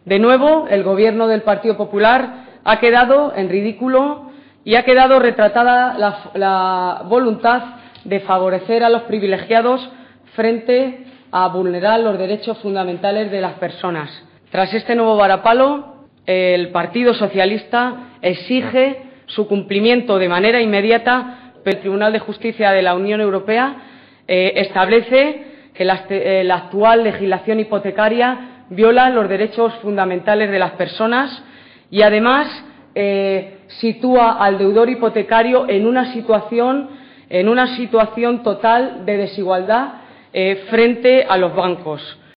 De nuevo, el Gobierno del Partido Popular ha quedado en ridículo y ha quedado retratada la voluntad de favorecer a los privilegiados frente a vulnerar los derechos fundamentales de las personas. Tras este nuevo varapalo, el Partido Socialista exige su cumplimiento de manera inmediata. El Tribunal de Justicia de la Unión Europea establece que la actual legislación hipotecaria viola los derechos fundamentales de las personas y, además, sitúa al deudor hipotecario en una situación total de desigualdad frente a los bancos.